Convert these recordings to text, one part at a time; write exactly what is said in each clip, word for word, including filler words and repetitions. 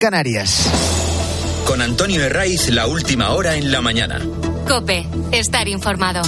Canarias. Con Antonio Herraiz, la última hora en la mañana. COPE, estar informado.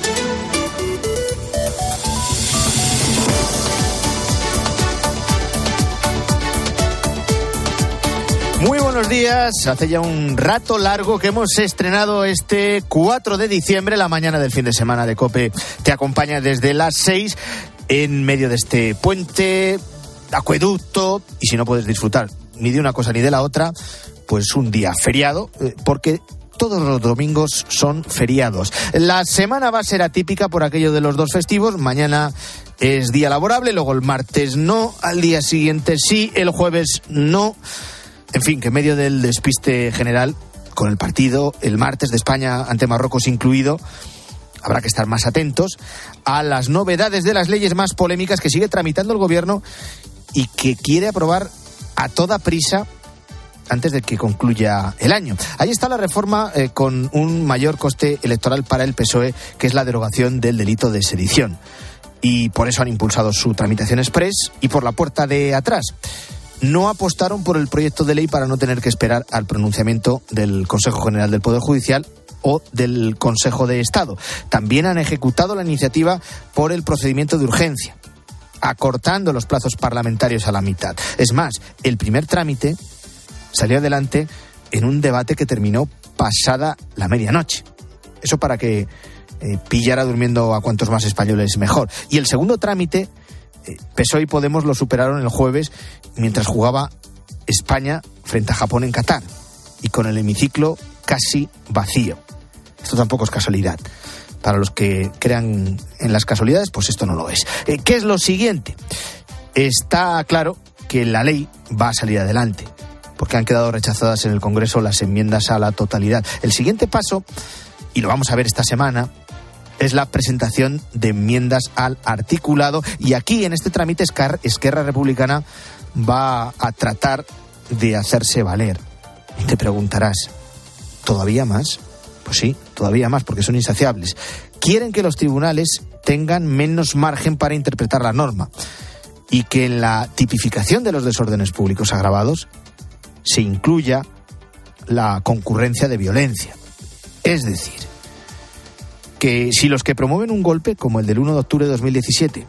Muy buenos días. Hace ya un rato largo que hemos estrenado este cuatro de diciembre, la mañana del fin de semana de COPE. Te acompaña desde las seis en medio de este puente, acueducto, y si no puedes disfrutar ni de una cosa ni de la otra, pues un día feriado, porque todos los domingos son feriados. La semana va a ser atípica por aquello de los dos festivos. Mañana es día laborable, luego el martes no, al día siguiente sí, el jueves no. En fin, que en medio del despiste general, con el partido el martes de España ante Marruecos incluido, habrá que estar más atentos a las novedades de las leyes más polémicas que sigue tramitando el gobierno y que quiere aprobar a toda prisa antes de que concluya el año. Ahí está la reforma eh, con un mayor coste electoral para el P S O E, que es la derogación del delito de sedición. Y por eso han impulsado su tramitación express y por la puerta de atrás. No apostaron por el proyecto de ley para no tener que esperar al pronunciamiento del Consejo General del Poder Judicial o del Consejo de Estado. También han ejecutado la iniciativa por el procedimiento de urgencia, acortando los plazos parlamentarios a la mitad. Es más, el primer trámite salió adelante en un debate que terminó pasada la medianoche. Eso para que eh, pillara durmiendo a cuantos más españoles mejor. Y el segundo trámite, eh, P S O E y Podemos lo superaron el jueves mientras jugaba España frente a Japón en Qatar y con el hemiciclo casi vacío. Esto tampoco es casualidad. Para los que crean en las casualidades, pues esto no lo es. Eh, ¿Qué es lo siguiente? Está claro que la ley va a salir adelante, porque han quedado rechazadas en el Congreso las enmiendas a la totalidad. El siguiente paso, y lo vamos a ver esta semana, es la presentación de enmiendas al articulado, y aquí en este trámite Esquerra Republicana va a tratar de hacerse valer. Y te preguntarás, ¿todavía más? Pues sí, todavía más, porque son insaciables. Quieren que los tribunales tengan menos margen para interpretar la norma y que en la tipificación de los desórdenes públicos agravados se incluya la concurrencia de violencia. Es decir, que si los que promueven un golpe, como el del uno de octubre de dos mil diecisiete,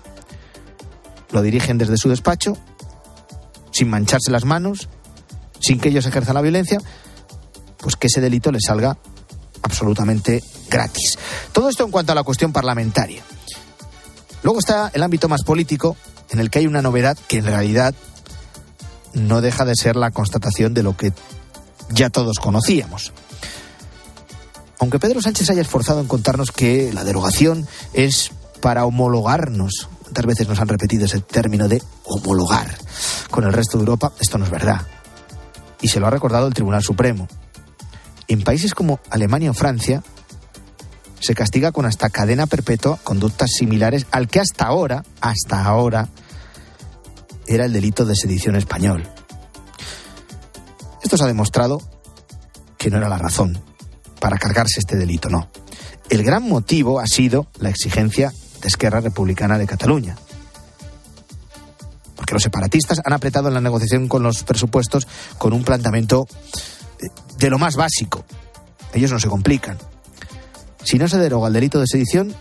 lo dirigen desde su despacho, sin mancharse las manos, sin que ellos ejerzan la violencia, pues que ese delito les salga absolutamente gratis. Todo esto en cuanto a la cuestión parlamentaria. Luego está el ámbito más político, en el que hay una novedad que en realidad no deja de ser la constatación de lo que ya todos conocíamos. Aunque Pedro Sánchez haya esforzado en contarnos que la derogación es para homologarnos, ¿cuántas veces nos han repetido ese término de homologar con el resto de Europa? Esto no es verdad. Y se lo ha recordado el Tribunal Supremo. En países como Alemania o Francia se castiga con hasta cadena perpetua conductas similares al que hasta ahora, hasta ahora, era el delito de sedición español. Esto se ha demostrado que no era la razón para cargarse este delito, no. El gran motivo ha sido la exigencia de Esquerra Republicana de Cataluña. Porque los separatistas han apretado en la negociación con los presupuestos con un planteamiento de lo más básico. Ellos no se complican. Si no se deroga el delito de sedición,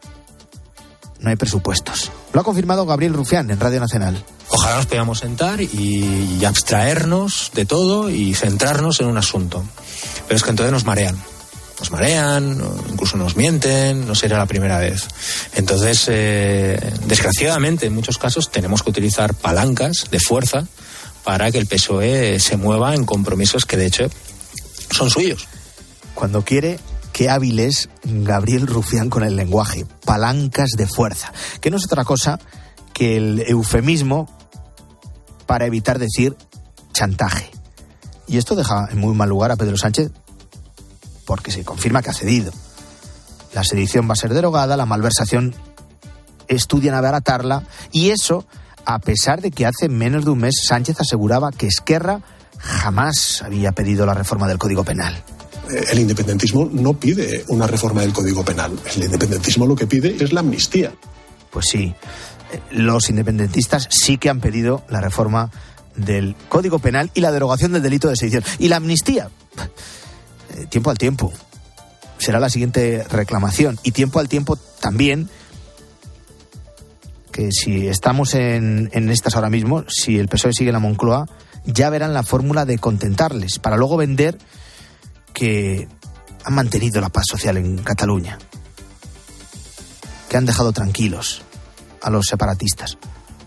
no hay presupuestos. Lo ha confirmado Gabriel Rufián en Radio Nacional. Ojalá nos podamos sentar y, y abstraernos de todo y centrarnos en un asunto. Pero es que entonces nos marean. Nos marean, incluso nos mienten, no será la primera vez. Entonces, eh, desgraciadamente, en muchos casos tenemos que utilizar palancas de fuerza para que el P S O E se mueva en compromisos que, de hecho, son suyos. Cuando quiere, qué hábil es Gabriel Rufián con el lenguaje. Palancas de fuerza. Que no es otra cosa que el eufemismo para evitar decir chantaje. Y esto deja en muy mal lugar a Pedro Sánchez, porque se confirma que ha cedido. La sedición va a ser derogada, la malversación estudian abaratarla, y eso a pesar de que hace menos de un mes Sánchez aseguraba que Esquerra jamás había pedido la reforma del Código Penal. El independentismo no pide una reforma del Código Penal. El independentismo lo que pide es la amnistía. Pues sí, los independentistas sí que han pedido la reforma del Código Penal y la derogación del delito de sedición. Y la amnistía, eh, tiempo al tiempo, será la siguiente reclamación. Y tiempo al tiempo también, que si estamos en, en estas ahora mismo, si el P S O E sigue en la Moncloa, ya verán la fórmula de contentarles, para luego vender que han mantenido la paz social en Cataluña, que han dejado tranquilos a los separatistas.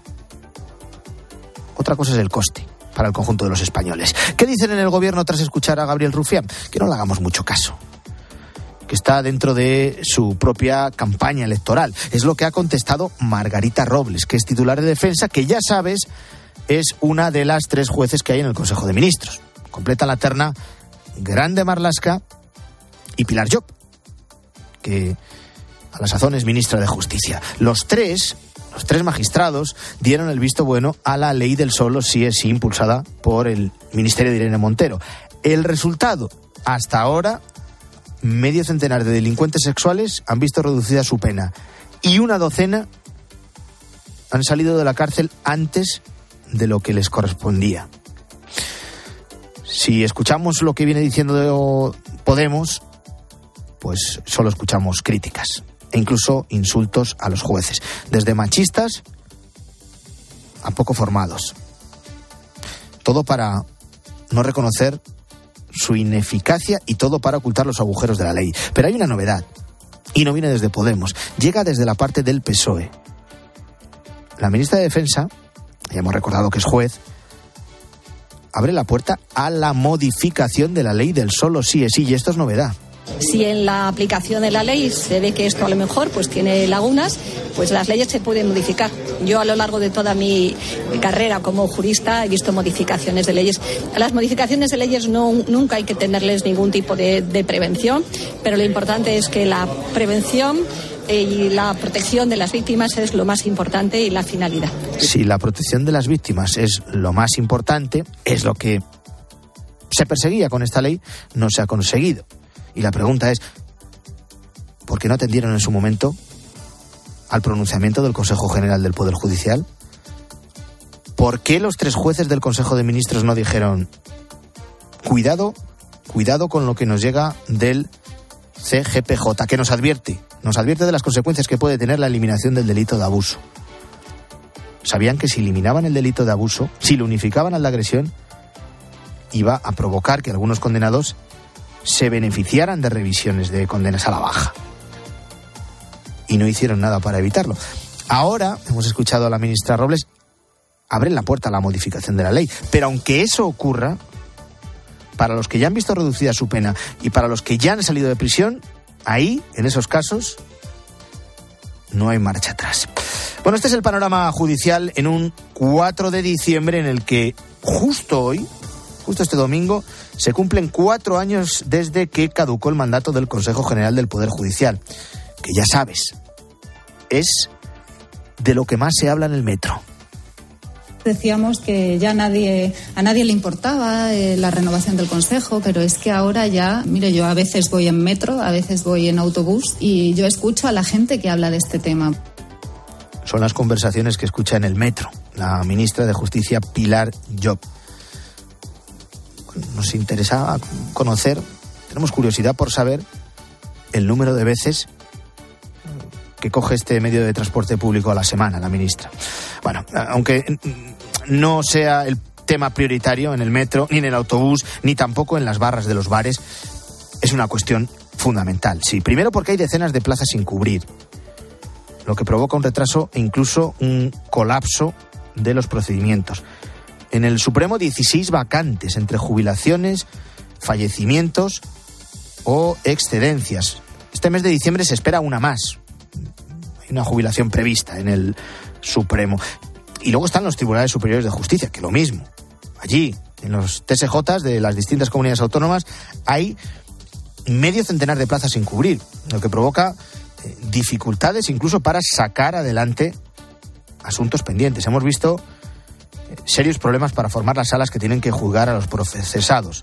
Otra cosa es el coste para el conjunto de los españoles. ¿Qué dicen en el gobierno tras escuchar a Gabriel Rufián? Que no le hagamos mucho caso, que está dentro de su propia campaña electoral. Es lo que ha contestado Margarita Robles, que es titular de Defensa, que ya sabes es una de las tres jueces que hay en el Consejo de Ministros. Completa la terna Grande Marlaska y Pilar Llop, que a la sazón es ministra de Justicia. Los tres, los tres magistrados dieron el visto bueno a la ley del solo sí es sí, impulsada por el Ministerio de Irene Montero. El resultado, hasta ahora, medio centenar de delincuentes sexuales han visto reducida su pena y una docena han salido de la cárcel antes de lo que les correspondía. Si escuchamos lo que viene diciendo Podemos, pues solo escuchamos críticas e incluso insultos a los jueces, desde machistas a poco formados. Todo para no reconocer su ineficacia y todo para ocultar los agujeros de la ley. Pero hay una novedad, y no viene desde Podemos, llega desde la parte del P S O E. La ministra de Defensa, ya hemos recordado que es juez, abre la puerta a la modificación de la ley del solo sí es sí, y esto es novedad. Si en la aplicación de la ley se ve que esto a lo mejor pues tiene lagunas, pues las leyes se pueden modificar. Yo a lo largo de toda mi carrera como jurista he visto modificaciones de leyes. A las modificaciones de leyes no, nunca hay que tenerles ningún tipo de, de prevención, pero lo importante es que la prevención y la protección de las víctimas es lo más importante y la finalidad. Si la protección de las víctimas es lo más importante, es lo que se perseguía con esta ley, no se ha conseguido. Y la pregunta es, ¿por qué no atendieron en su momento al pronunciamiento del Consejo General del Poder Judicial? ¿Por qué los tres jueces del Consejo de Ministros no dijeron, cuidado, cuidado con lo que nos llega del C G P J, que nos advierte, nos advierte de las consecuencias que puede tener la eliminación del delito de abuso? Sabían que si eliminaban el delito de abuso, si lo unificaban al de agresión, iba a provocar que algunos condenados se beneficiaran de revisiones de condenas a la baja. Y no hicieron nada para evitarlo. Ahora, hemos escuchado a la ministra Robles, abren la puerta a la modificación de la ley. Pero aunque eso ocurra, para los que ya han visto reducida su pena y para los que ya han salido de prisión, ahí, en esos casos, no hay marcha atrás. Bueno, este es el panorama judicial en un cuatro de diciembre en el que justo hoy, justo este domingo, se cumplen cuatro años desde que caducó el mandato del Consejo General del Poder Judicial, que ya sabes, es de lo que más se habla en el metro. Decíamos que ya nadie, a nadie le importaba eh, la renovación del Consejo, pero es que ahora ya, mire, yo a veces voy en metro, a veces voy en autobús y yo escucho a la gente que habla de este tema. Son las conversaciones que escucha en el metro la ministra de Justicia, Pilar Llop. Nos interesa conocer, tenemos curiosidad por saber el número de veces que coge este medio de transporte público a la semana, la ministra. Bueno, aunque no sea el tema prioritario en el metro, ni en el autobús, ni tampoco en las barras de los bares, es una cuestión fundamental. Sí, primero porque hay decenas de plazas sin cubrir, lo que provoca un retraso e incluso un colapso de los procedimientos. En el Supremo, dieciséis vacantes entre jubilaciones, fallecimientos o excedencias. Este mes de diciembre se espera una más. Hay una jubilación prevista en el Supremo. Y luego están los tribunales superiores de justicia, que lo mismo. Allí, en los T S Js de las distintas comunidades autónomas, hay medio centenar de plazas sin cubrir, lo que provoca eh, dificultades incluso para sacar adelante asuntos pendientes. Hemos visto serios problemas para formar las salas que tienen que juzgar a los procesados.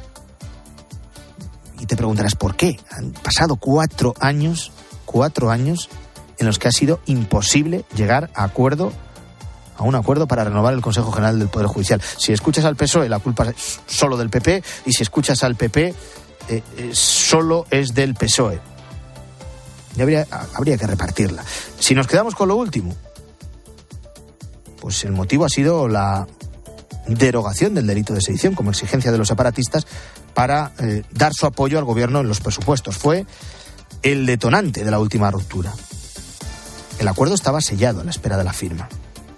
Y te preguntarás por qué. Han pasado cuatro años, cuatro años en los que ha sido imposible llegar a acuerdo a un acuerdo para renovar el Consejo General del Poder Judicial. Si escuchas al P S O E, la culpa es solo del P P, y si escuchas al P P, eh, eh, solo es del P S O E. Y habría, habría que repartirla. Si nos quedamos con lo último, pues el motivo ha sido la derogación del delito de sedición como exigencia de los separatistas para eh, dar su apoyo al gobierno en los presupuestos. Fue el detonante de la última ruptura. El acuerdo estaba sellado a la espera de la firma.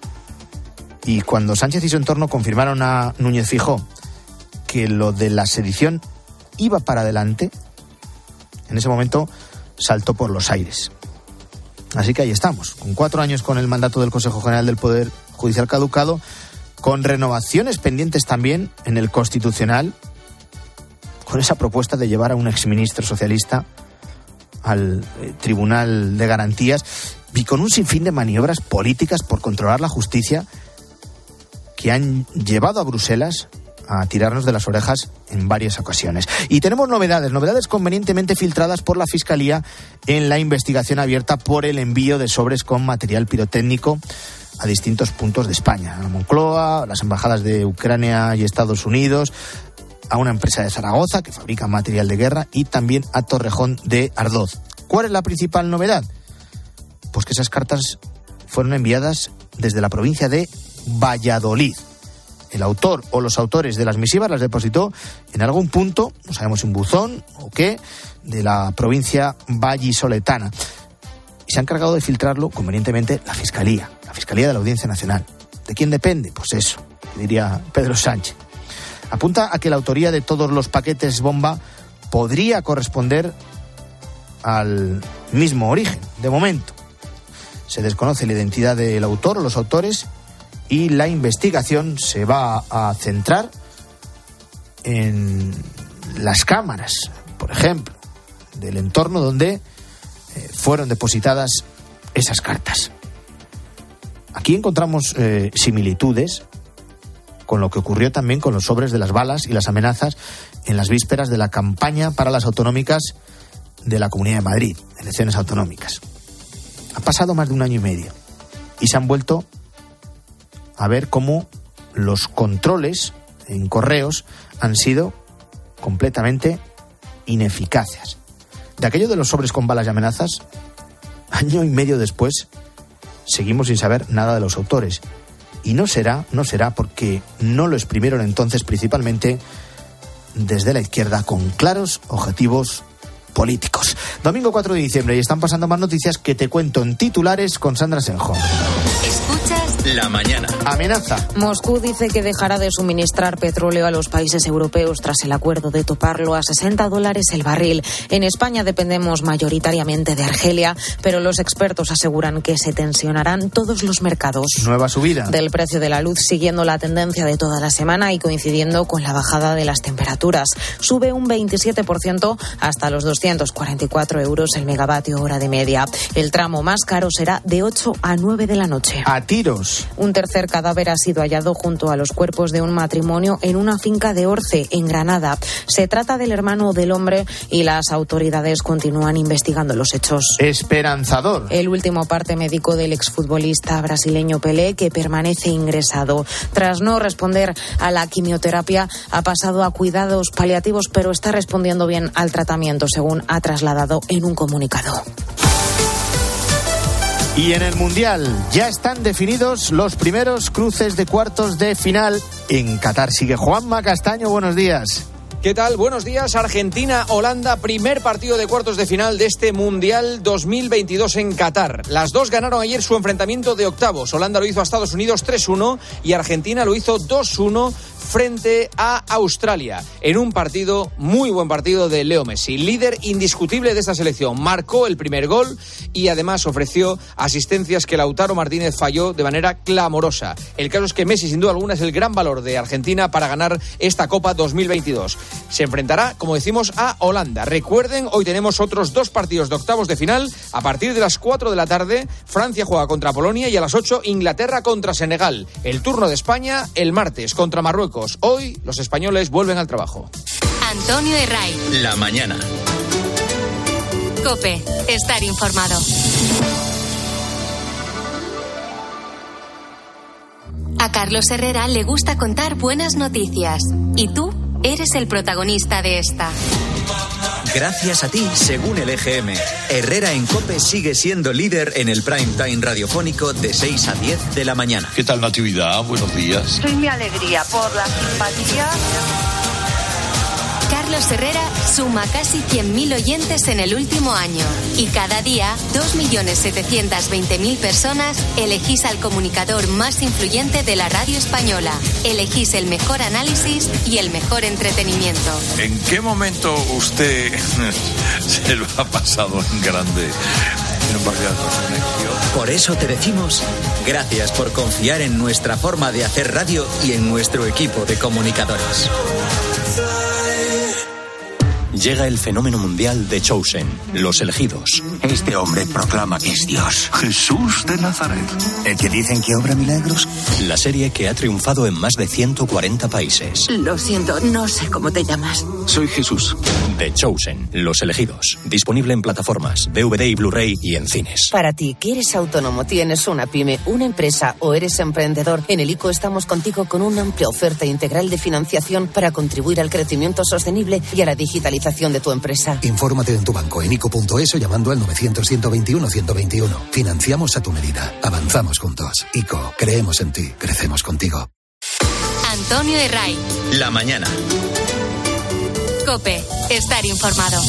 Y cuando Sánchez y su entorno confirmaron a Núñez Feijóo que lo de la sedición iba para adelante, en ese momento saltó por los aires. Así que ahí estamos, con cuatro años con el mandato del Consejo General del Poder Judicial caducado, con renovaciones pendientes también en el Constitucional, con esa propuesta de llevar a un exministro socialista al eh, Tribunal de Garantías, y con un sinfín de maniobras políticas por controlar la justicia que han llevado a Bruselas a tirarnos de las orejas en varias ocasiones. Y tenemos novedades, novedades convenientemente filtradas por la Fiscalía en la investigación abierta por el envío de sobres con material pirotécnico a distintos puntos de España, a Moncloa, a las embajadas de Ucrania y Estados Unidos, a una empresa de Zaragoza que fabrica material de guerra y también a Torrejón de Ardoz. ¿Cuál es la principal novedad? Pues que esas cartas fueron enviadas desde la provincia de Valladolid. El autor o los autores de las misivas las depositó en algún punto, no sabemos si un buzón o qué, de la provincia vallisoletana. Y se ha encargado de filtrarlo convenientemente la Fiscalía, la Fiscalía de la Audiencia Nacional. ¿De quién depende? Pues eso, diría Pedro Sánchez. Apunta a que la autoría de todos los paquetes bomba podría corresponder al mismo origen, de momento. Se desconoce la identidad del autor o los autores y la investigación se va a centrar en las cámaras, por ejemplo, del entorno donde eh, fueron depositadas esas cartas. Aquí encontramos eh, similitudes con lo que ocurrió también con los sobres de las balas y las amenazas en las vísperas de la campaña para las autonómicas de la Comunidad de Madrid, elecciones autonómicas. Ha pasado más de un año y medio y se han vuelto a ver cómo los controles en correos han sido completamente ineficaces. De aquello de los sobres con balas y amenazas, año y medio después, seguimos sin saber nada de los autores. Y no será, no será porque no lo exprimieron entonces principalmente desde la izquierda con claros objetivos políticos. Domingo cuatro de diciembre y están pasando más noticias que te cuento en titulares con Sandra Senjo. Escuchas La mañana. Amenaza. Moscú dice que dejará de suministrar petróleo a los países europeos tras el acuerdo de toparlo a sesenta dólares el barril. En España dependemos mayoritariamente de Argelia, pero los expertos aseguran que se tensionarán todos los mercados. Nueva subida del precio de la luz, siguiendo la tendencia de toda la semana y coincidiendo con la bajada de las temperaturas. Sube un veintisiete por ciento hasta los doscientos cuarenta y cuatro euros el megavatio hora de media. El tramo más caro será de ocho a nueve de la noche. A tiros. Un tercer cadáver ha sido hallado junto a los cuerpos de un matrimonio en una finca de Orce, en Granada. Se trata del hermano del hombre y las autoridades continúan investigando los hechos. Esperanzador. El último parte médico del exfutbolista brasileño Pelé, que permanece ingresado. Tras no responder a la quimioterapia, ha pasado a cuidados paliativos, pero está respondiendo bien al tratamiento, según ha trasladado en un comunicado. Y en el Mundial ya están definidos los primeros cruces de cuartos de final en Qatar. Sigue Juanma Castaño, buenos días. ¿Qué tal? Buenos días. Argentina-Holanda, primer partido de cuartos de final de este Mundial dos mil veintidós en Qatar. Las dos ganaron ayer su enfrentamiento de octavos. Holanda lo hizo a Estados Unidos tres uno y Argentina lo hizo dos uno frente a Australia, en un partido, muy buen partido de Leo Messi, líder indiscutible de esta selección. Marcó el primer gol y además ofreció asistencias que Lautaro Martínez falló de manera clamorosa. El caso es que Messi, sin duda alguna, es el gran valor de Argentina para ganar esta Copa dos mil veintidós. Se enfrentará, como decimos, a Holanda. Recuerden, hoy tenemos otros dos partidos de octavos de final. A partir de las cuatro de la tarde, Francia juega contra Polonia y a las ocho, Inglaterra contra Senegal. El turno de España el martes contra Marruecos. Hoy los españoles vuelven al trabajo. Antonio Herray. La mañana. COPE. Estar informado. A Carlos Herrera le gusta contar buenas noticias. Y tú eres el protagonista de esta. Gracias a ti, según el E G M, Herrera en COPE sigue siendo líder en el prime time radiofónico de seis a diez de la mañana. ¿Qué tal, Natividad? Buenos días. Soy mi alegría por la simpatía. Carlos Herrera suma casi cien mil oyentes en el último año. Y cada día, dos millones setecientos veinte mil personas elegís al comunicador más influyente de la radio española. Elegís el mejor análisis y el mejor entretenimiento. ¿En qué momento usted se lo ha pasado en grande en un partido de conexión? Por eso te decimos gracias por confiar en nuestra forma de hacer radio y en nuestro equipo de comunicadores. Llega el fenómeno mundial The Chosen, Los Elegidos. Este hombre proclama que es Dios. Jesús de Nazaret. ¿El que dicen que obra milagros? La serie que ha triunfado en más de ciento cuarenta países. Lo siento, no sé cómo te llamas. Soy Jesús. The Chosen, Los Elegidos. Disponible en plataformas, D V D y Blu-ray y en cines. Para ti, que eres autónomo, tienes una pyme, una empresa o eres emprendedor, en el ICO estamos contigo con una amplia oferta integral de financiación para contribuir al crecimiento sostenible y a la digitalización de tu empresa. Infórmate en tu banco en ico punto es o llamando al novecientos, ciento veintiuno, ciento veintiuno. Financiamos a tu medida. Avanzamos juntos. ICO, creemos en ti. Crecemos contigo. Antonio Herray. La mañana. COPE. Estar informado.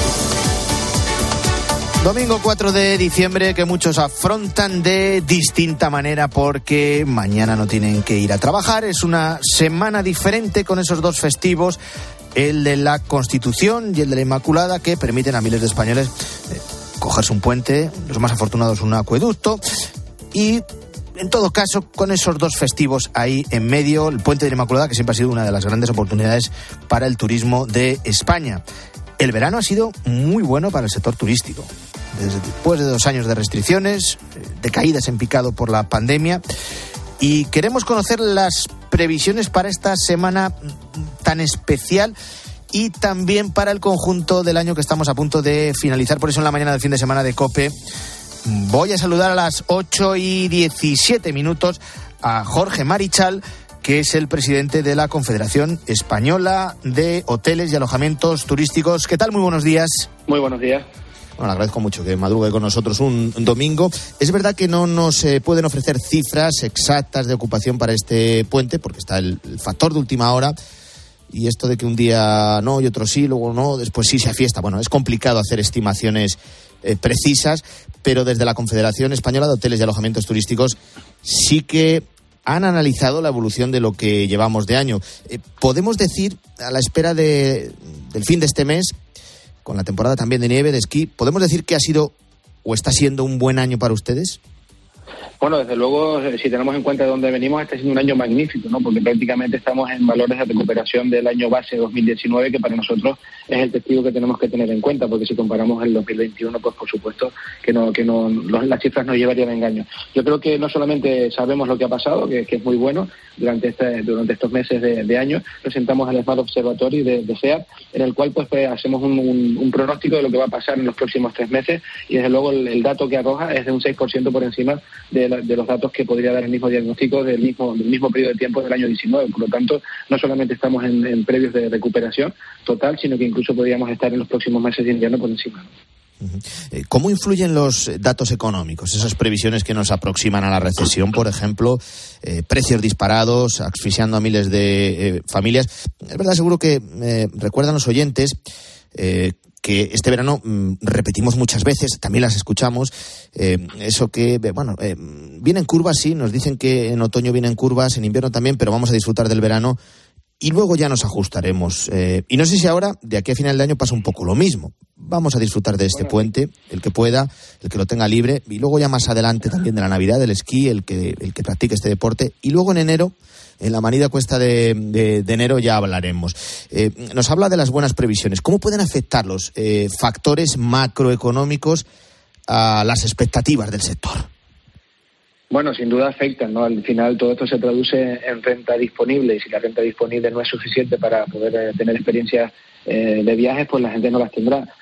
Domingo cuatro de diciembre que muchos afrontan de distinta manera porque mañana no tienen que ir a trabajar. Es una semana diferente con esos dos festivos, el de la Constitución y el de la Inmaculada, que permiten a miles de españoles eh, cogerse un puente, los más afortunados un acueducto, y en todo caso con esos dos festivos ahí en medio, el puente de la Inmaculada, que siempre ha sido una de las grandes oportunidades para el turismo de España. El verano ha sido muy bueno para el sector turístico. Después de dos años de restricciones, de caídas en picado por la pandemia, y queremos conocer las previsiones para esta semana tan especial y también para el conjunto del año que estamos a punto de finalizar. Por eso en la mañana del fin de semana de COPE voy a saludar a las ocho y diecisiete minutos a Jorge Marichal, que es el presidente de la Confederación Española de Hoteles y Alojamientos Turísticos. ¿Qué tal? Muy buenos días. Muy buenos días. Bueno, le agradezco mucho que madrugue con nosotros un, un domingo. Es verdad que no nos eh, pueden ofrecer cifras exactas de ocupación para este puente, porque está el, el factor de última hora, y esto de que un día no y otro sí, luego no, después sí se fiesta. Bueno, es complicado hacer estimaciones eh, precisas, pero desde la Confederación Española de Hoteles y Alojamientos Turísticos sí que han analizado la evolución de lo que llevamos de año. Eh, podemos decir, a la espera de, del fin de este mes, con la temporada también de nieve, de esquí, ¿podemos decir que ha sido o está siendo un buen año para ustedes? Bueno, desde luego, si tenemos en cuenta de dónde venimos, este ha sido un año magnífico, ¿no? Porque prácticamente estamos en valores de recuperación del año base dos mil diecinueve, que para nosotros es el testigo que tenemos que tener en cuenta, porque si comparamos el dos mil veintiuno, pues por supuesto que no, que no, los, las cifras nos llevarían a engaño. Yo creo que no solamente sabemos lo que ha pasado, que, que es muy bueno, durante este, durante estos meses de, de año, presentamos el Smart Observatory de, de SEAT, en el cual pues, pues hacemos un, un, un pronóstico de lo que va a pasar en los próximos tres meses, y desde luego el, el dato que arroja es de un seis por ciento por encima de, la, de los datos que podría dar el mismo diagnóstico del mismo, del mismo periodo de tiempo del año diecinueve. Por lo tanto, no solamente estamos en, en previos de recuperación total, sino que incluso podríamos estar en los próximos meses de invierno por encima, ¿no? ¿Cómo influyen los datos económicos, esas previsiones que nos aproximan a la recesión, por ejemplo, eh, precios disparados, asfixiando a miles de eh, familias? Es verdad, seguro que eh, recuerdan los oyentes eh, que este verano mmm, repetimos muchas veces, también las escuchamos, eh, eso que, bueno, eh, vienen curvas, sí, nos dicen que en otoño vienen curvas, en invierno también, pero vamos a disfrutar del verano y luego ya nos ajustaremos. Eh, y no sé si ahora, de aquí a final de año, pasa un poco lo mismo. Vamos a disfrutar de este puente, el que pueda, el que lo tenga libre, y luego ya más adelante también de la Navidad, del esquí, el que, el que practique este deporte, y luego en enero, en la manida cuesta de, de, de enero ya hablaremos. Eh, nos habla de las buenas previsiones. ¿Cómo pueden afectar los eh, factores macroeconómicos a las expectativas del sector? Bueno, sin duda afectan, ¿no? Al final todo esto se traduce en renta disponible, y si la renta disponible no es suficiente para poder eh, tener experiencias eh, de viajes, pues la gente no las tendrá.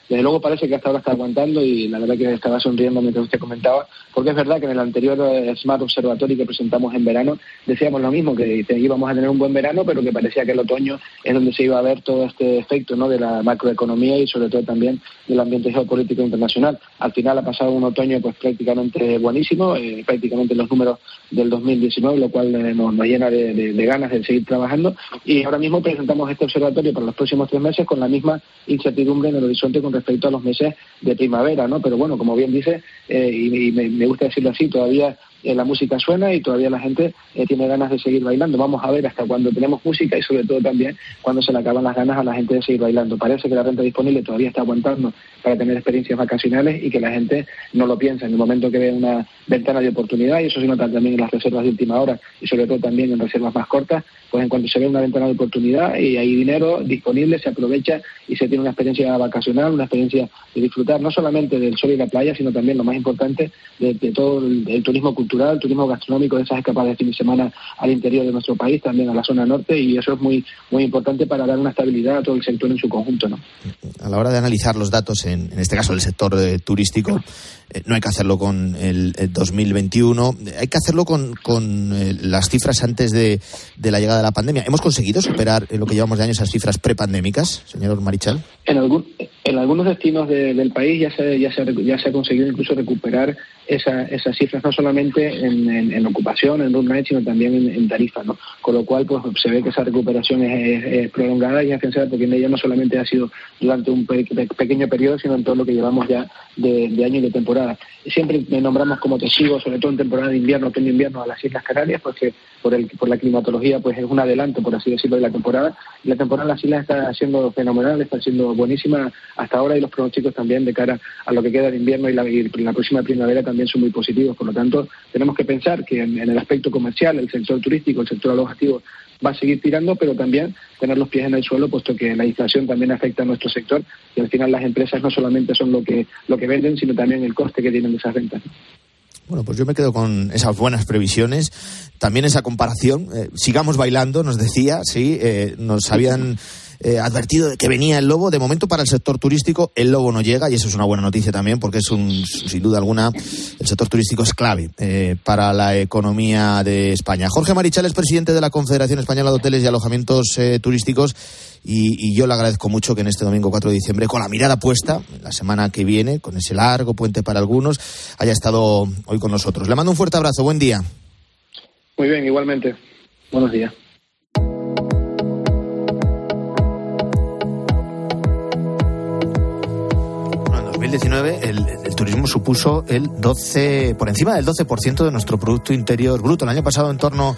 Desde luego parece que hasta ahora está aguantando y la verdad que estaba sonriendo mientras usted comentaba, porque es verdad que en el anterior Smart Observatory que presentamos en verano decíamos lo mismo, que íbamos a tener un buen verano, pero que parecía que el otoño es donde se iba a ver todo este efecto, ¿no?, de la macroeconomía y sobre todo también del ambiente geopolítico internacional. Al final ha pasado un otoño pues prácticamente buenísimo, eh, prácticamente los números del dos mil diecinueve, lo cual eh, nos, nos llena de, de, de ganas de seguir trabajando, y ahora mismo presentamos este observatorio para los próximos tres meses con la misma incertidumbre en el horizonte con respecto a los meses de primavera, ¿no? Pero bueno, como bien dice, eh, y, y me, me gusta decirlo así, todavía eh, la música suena y todavía la gente eh, tiene ganas de seguir bailando. Vamos a ver hasta cuándo tenemos música y sobre todo también cuando se le acaban las ganas a la gente de seguir bailando. Parece que la renta disponible todavía está aguantando para tener experiencias vacacionales y que la gente no lo piensa. En el momento que ve una ventana de oportunidad, y eso se nota también en las reservas de última hora y sobre todo también en reservas más cortas, pues en cuanto se ve una ventana de oportunidad y hay dinero disponible, se aprovecha y se tiene una experiencia vacacional, una experiencia de disfrutar no solamente del sol y la playa, sino también, lo más importante, de, de todo el, el turismo cultural, el turismo gastronómico, de esas escapadas de fin de semana al interior de nuestro país, también a la zona norte, y eso es muy muy importante para dar una estabilidad a todo el sector en su conjunto, ¿no? A la hora de analizar los datos, en, en este caso el sector eh, turístico, eh, no hay que hacerlo con el, el dos mil veintiuno, hay que hacerlo con, con eh, las cifras antes de, de la llegada de la pandemia. ¿Hemos conseguido superar en lo que llevamos de año esas cifras prepandémicas, señor Marichal? En, algún, en algunos destinos de, del país ya se, ya, se, ya se ha conseguido incluso recuperar esa, esas cifras, no solamente en, en, en ocupación, en room night, sino también en, en tarifa, ¿no? Con lo cual pues se ve que esa recuperación es, es, es prolongada y es pensada, porque en ella no solamente ha sido durante un pe- pequeño periodo, sino en todo lo que llevamos ya de, de año y de temporada. Siempre nombramos como testigo, sobre todo en temporada de invierno, otoño-invierno, a las Islas Canarias, porque por el por la climatología pues es un adelanto, por así decirlo, de la temporada. Y la temporada en las islas está siendo fenomenal, está siendo buenísima hasta ahora, y los pronósticos también de cara a lo que queda de invierno y la, y la próxima primavera también son muy positivos. Por lo tanto, tenemos que pensar que en, en el aspecto comercial, el sector turístico, el sector alojativo va a seguir tirando, pero también tener los pies en el suelo, puesto que la inflación también afecta a nuestro sector, y al final las empresas no solamente son lo que lo que venden, sino también el coste que tienen de esas ventas. Bueno, pues yo me quedo con esas buenas previsiones, también esa comparación. Eh, sigamos bailando, nos decía, sí, eh, nos habían eh, advertido de que venía el lobo. De momento, para el sector turístico el lobo no llega, y eso es una buena noticia también, porque es un, sin duda alguna, el sector turístico es clave eh, para la economía de España. Jorge Marichal es presidente de la Confederación Española de Hoteles y Alojamientos eh, Turísticos, y, y yo le agradezco mucho que en este domingo cuatro de diciembre, con la mirada puesta la semana que viene, con ese largo puente para algunos, haya estado hoy con nosotros. Le mando un fuerte abrazo, buen día. Muy bien, igualmente. Buenos días. dos mil diecinueve el, el turismo supuso el doce, por encima del doce por ciento de nuestro Producto Interior Bruto. El año pasado en torno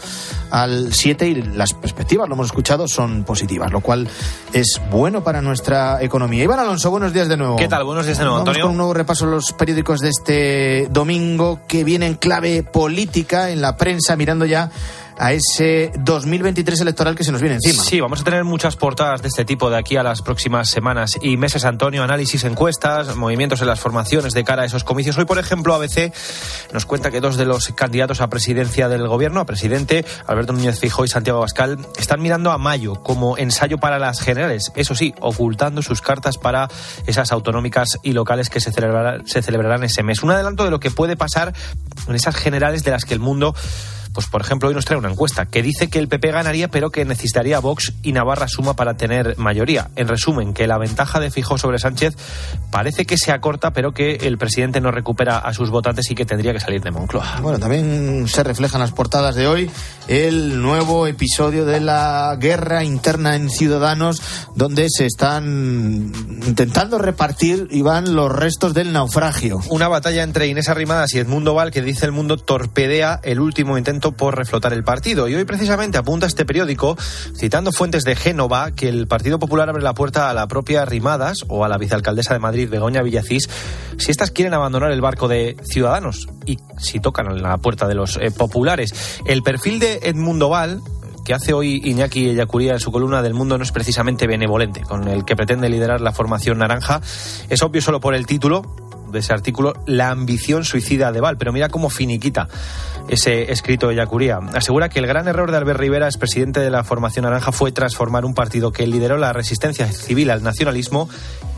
al siete por ciento, y las perspectivas, lo hemos escuchado, son positivas, lo cual es bueno para nuestra economía. Iván Alonso, buenos días de nuevo. ¿Qué tal? Buenos días de nuevo, Vamos Antonio. con un nuevo repaso de los periódicos de este domingo, que viene en clave política en la prensa, mirando ya a ese dos mil veintitrés electoral que se nos viene encima. Sí, vamos a tener muchas portadas de este tipo de aquí a las próximas semanas y meses, Antonio. Análisis, encuestas, movimientos en las formaciones de cara a esos comicios. Hoy, por ejemplo, A B C nos cuenta que dos de los candidatos a presidencia del gobierno, a presidente, Alberto Núñez Feijóo y Santiago Abascal, están mirando a mayo como ensayo para las generales. Eso sí, ocultando sus cartas para esas autonómicas y locales que se celebrarán, se celebrarán ese mes. Un adelanto de lo que puede pasar en esas generales de las que el mundo... Pues, por ejemplo, hoy nos trae una encuesta que dice que el P P ganaría, pero que necesitaría Vox y Navarra Suma para tener mayoría. En resumen, que la ventaja de Feijóo sobre Sánchez parece que se acorta, pero que el presidente no recupera a sus votantes y que tendría que salir de Moncloa. Bueno, también se refleja en las portadas de hoy el nuevo episodio de la guerra interna en Ciudadanos, donde se están intentando repartir, Iván, los restos del naufragio. Una batalla entre Inés Arrimadas y Edmundo Val, que dice el mundo torpedea el último intento por reflotar el partido. Y hoy precisamente apunta este periódico, citando fuentes de Génova, que el Partido Popular abre la puerta a la propia Arrimadas o a la vicealcaldesa de Madrid, Begoña Villacís, si estas quieren abandonar el barco de Ciudadanos y si tocan a la puerta de los eh, populares. El perfil de Edmundo Val, que hace hoy Iñaki Ellacuría en su columna del Mundo, no es precisamente benevolente con el que pretende liderar la formación naranja. Es obvio solo por el título de ese artículo, La ambición suicida de Val, pero mira cómo finiquita ese escrito de Ellacuría. Asegura que el gran error de Albert Rivera, expresidente de la formación naranja, fue transformar un partido que lideró la resistencia civil al nacionalismo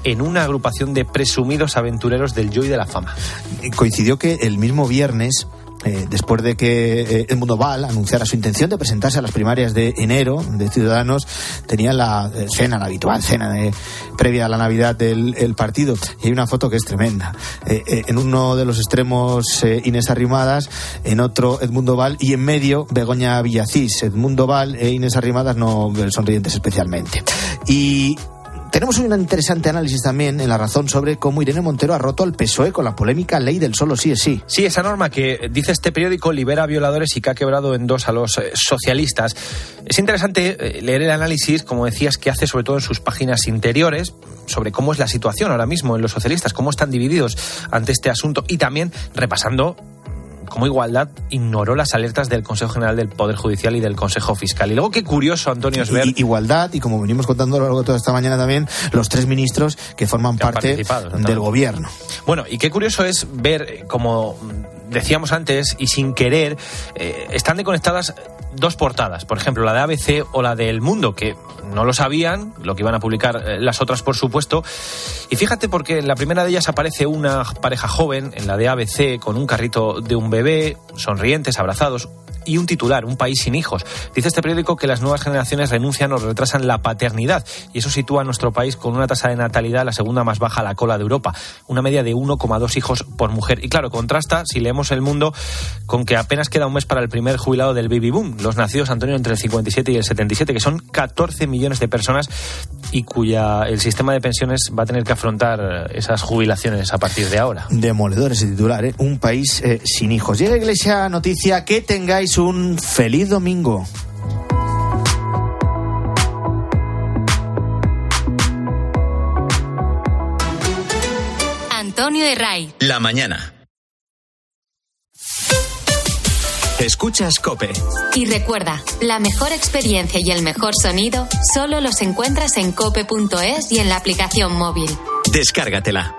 en una agrupación de presumidos aventureros del yo y de la fama. Coincidió que el mismo viernes, Eh, después de que eh, Edmundo Val anunciara su intención de presentarse a las primarias de enero de Ciudadanos, tenía la eh, cena, la habitual cena de, previa a la Navidad del el partido. Y hay una foto que es tremenda. Eh, eh, en uno de los extremos eh, Inés Arrimadas, en otro Edmundo Val y en medio Begoña Villacís. Edmundo Val e Inés Arrimadas no sonrientes especialmente. Y tenemos un interesante análisis también en La Razón sobre cómo Irene Montero ha roto al P S O E con la polémica ley del solo sí es sí. Sí, esa norma que, dice este periódico, libera a violadores y que ha quebrado en dos a los eh, socialistas. Es interesante eh, leer el análisis, como decías, que hace sobre todo en sus páginas interiores, sobre cómo es la situación ahora mismo en los socialistas, cómo están divididos ante este asunto, y también repasando cómo Igualdad ignoró las alertas del Consejo General del Poder Judicial y del Consejo Fiscal. Y luego qué curioso, Antonio, es ver... Y, Igualdad, y como venimos contando a lo largo de toda esta mañana también, los tres ministros que forman que parte del gobierno. Bueno, y qué curioso es ver, como decíamos antes, y sin querer, eh, están desconectadas dos portadas, por ejemplo, la de A B C o la de El Mundo, que no lo sabían, lo que iban a publicar eh, las otras, por supuesto. Y fíjate, porque en la primera de ellas aparece una pareja joven, en la de A B C, con un carrito de un bebé, sonrientes, abrazados, y un titular, un país sin hijos. Dice este periódico que las nuevas generaciones renuncian o retrasan la paternidad, y eso sitúa a nuestro país con una tasa de natalidad la segunda más baja a la cola de Europa, una media de uno coma dos hijos por mujer. Y claro, contrasta, si leemos El Mundo, con que apenas queda un mes para el primer jubilado del baby boom, los nacidos, Antonio, entre el cincuenta y siete y el setenta y siete, que son catorce millones de personas y cuya el sistema de pensiones va a tener que afrontar esas jubilaciones a partir de ahora. Demoledor ese titular, ¿eh? Un país eh, sin hijos. Llega Iglesia Noticia, que tengáis un feliz domingo. Antonio Herray. La mañana. Escuchas COPE. Y recuerda, la mejor experiencia y el mejor sonido solo los encuentras en cope punto es y en la aplicación móvil. Descárgatela.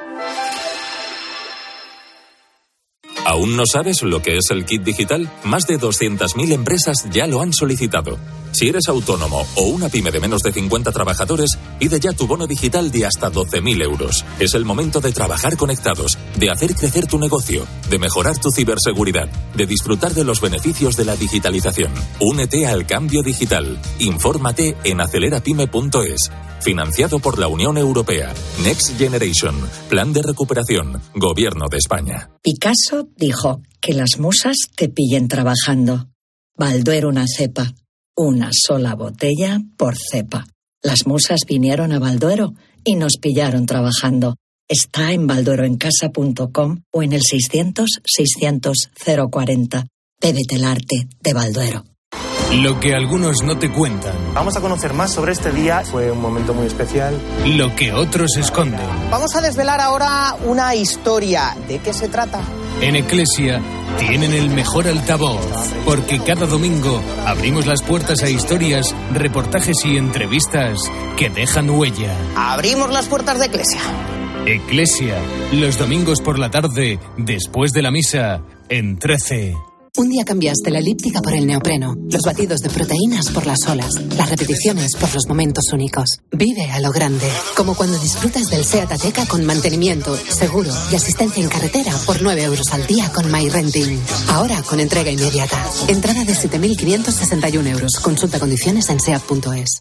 ¿Aún no sabes lo que es el kit digital? Más de doscientas mil empresas ya lo han solicitado. Si eres autónomo o una pyme de menos de cincuenta trabajadores, pide ya tu bono digital de hasta doce mil euros. Es el momento de trabajar conectados, de hacer crecer tu negocio, de mejorar tu ciberseguridad, de disfrutar de los beneficios de la digitalización. Únete al cambio digital. Infórmate en acelerapyme punto es. Financiado por la Unión Europea. Next Generation. Plan de recuperación. Gobierno de España. Picasso dijo que las musas te pillen trabajando. Balduero una cepa. Una sola botella por cepa. Las musas vinieron a Balduero y nos pillaron trabajando. Está en baldueroencasa punto com o en el seiscientos, seiscientos, cero cuarenta. Bébete el arte de Balduero. Lo que algunos no te cuentan. Vamos a conocer más sobre este día. Fue un momento muy especial. Lo que otros esconden. Vamos a desvelar ahora una historia. ¿De qué se trata? En Eclesia tienen el mejor altavoz, porque cada domingo abrimos las puertas a historias, reportajes y entrevistas que dejan huella. Abrimos las puertas de Eclesia. Eclesia, los domingos por la tarde, después de la misa, en trece. Un día cambiaste la elíptica por el neopreno, los batidos de proteínas por las olas, las repeticiones por los momentos únicos. Vive a lo grande, como cuando disfrutas del SEAT Ateca con mantenimiento, seguro y asistencia en carretera por nueve euros al día con MyRenting. Ahora con entrega inmediata. Entrada de siete mil quinientos sesenta y uno euros. Consulta condiciones en seat punto es.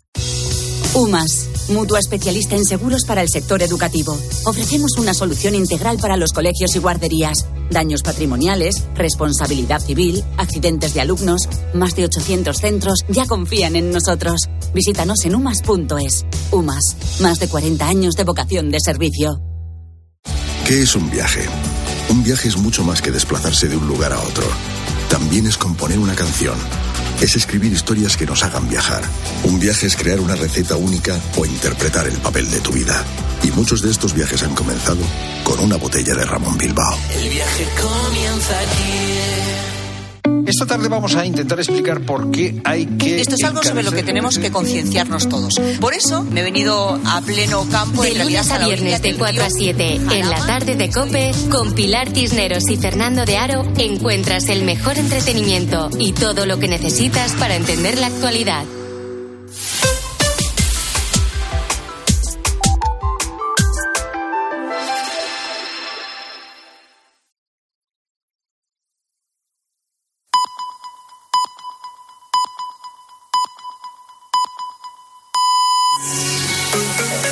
UMAS, mutua especialista en seguros para el sector educativo. Ofrecemos una solución integral para los colegios y guarderías. Daños patrimoniales, responsabilidad civil, accidentes de alumnos. Más de ochocientos centros ya confían en nosotros. Visítanos en umas punto es. UMAS, más de cuarenta años de vocación de servicio. ¿Qué es un viaje? Un viaje es mucho más que desplazarse de un lugar a otro. También es componer una canción. Es escribir historias que nos hagan viajar. Un viaje es crear una receta única o interpretar el papel de tu vida. Y muchos de estos viajes han comenzado con una botella de Ramón Bilbao. El viaje comienza aquí. Esta tarde vamos a intentar explicar por qué hay que... Esto es algo sobre lo que tenemos que concienciarnos todos. Por eso me he venido a pleno campo. De lunes a viernes de cuatro a siete, en la tarde de COPE, con Pilar Cisneros y Fernando de Aro, encuentras el mejor entretenimiento y todo lo que necesitas para entender la actualidad.